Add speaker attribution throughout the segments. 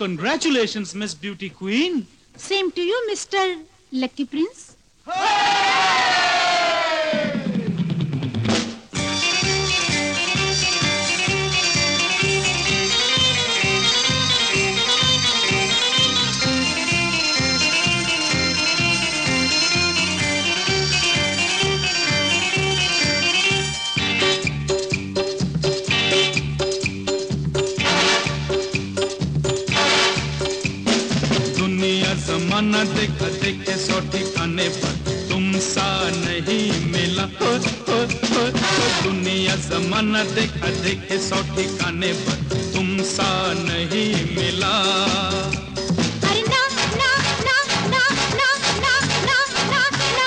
Speaker 1: Congratulations, Miss Beauty Queen.
Speaker 2: Same to you, Mr. Lucky Prince.
Speaker 1: जमाना देखा देखे सौ ठिकाने पर तुम सा नहीं मिला दुनिया जमाना देखा देखे सौ ठिकाने पर तुम सा नहीं मिला
Speaker 2: अरे ना ना ना ना ना ना ना ना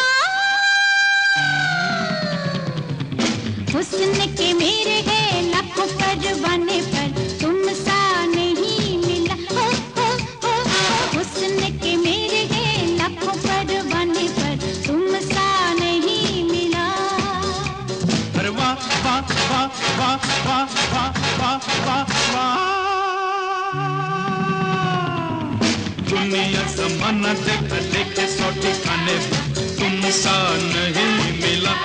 Speaker 2: हुस्न के मेरे हैं लाखों परवाने पर तुम सा नहीं मिला हुस्न के मेरे हैं लाखों परवाने पर तुम सा नहीं मिला
Speaker 1: अरे वाह वाह वाह वाह वाह वाह वाह वाह दुनिया जमाना देखा देखे सौ ठिकाने पर तुम सा नहीं मिला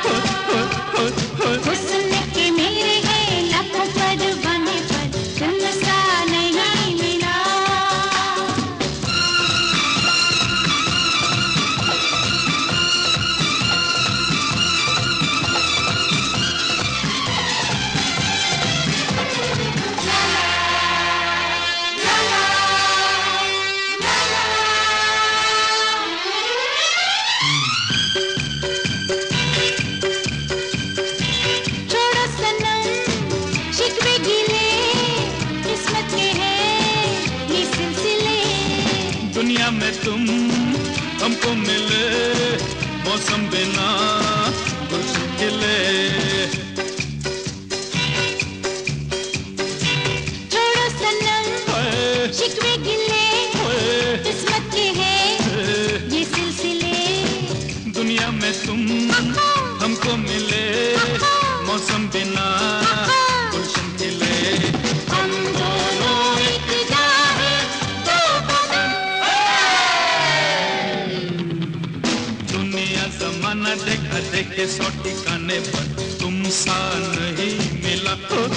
Speaker 2: हुस्न के मेरे हैं लाखों परवाने पर तुम सा नहीं मिला
Speaker 1: दुनिया में तुम हमको मिले मौसम बिना गुलशन खिले
Speaker 2: छोड़ो सनम शिकवे गिले किस्मत के हैं ये सिलसिले
Speaker 1: दुनिया में तुम हमको मिले मौसम बिना गुलशन खिले
Speaker 2: हम दोनों एक जाए दो बदन
Speaker 1: दुनिया जमाना देखा देखे सौ ठिकाने पर तुम सा नहीं मिला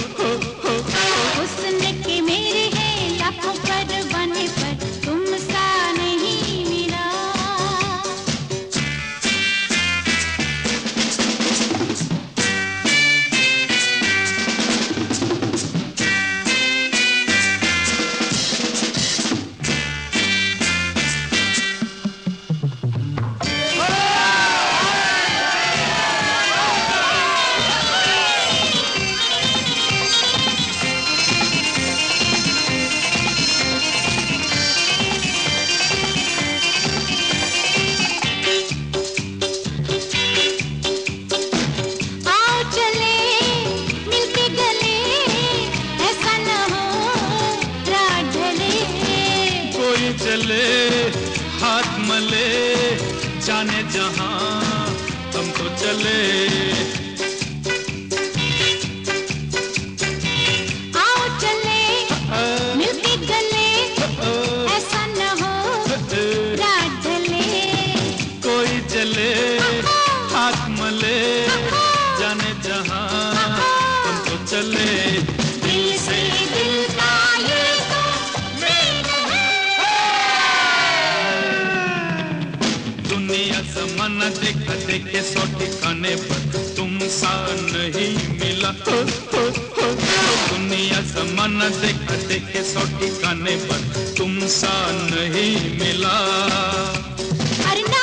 Speaker 2: हुस्न के मेरे हैं लाखों परवाने पर तुम सा नहीं मिला
Speaker 1: चले हाथ मले जाने जहां हम तो चले
Speaker 2: आओ चले मिलके गले ऐसा न हो रात ढले
Speaker 1: कोई चले हाथ मले जाने जहां हम तो चले
Speaker 2: दिल से दिल का ये तो मेल
Speaker 1: दुनिया जमाना देखा देखे सौ ठिकाने पर तुम सा नहीं मिला दुनिया जमाना देखा देखे सौ ठिकाने पर तुम सा नहीं मिला
Speaker 2: अरे ना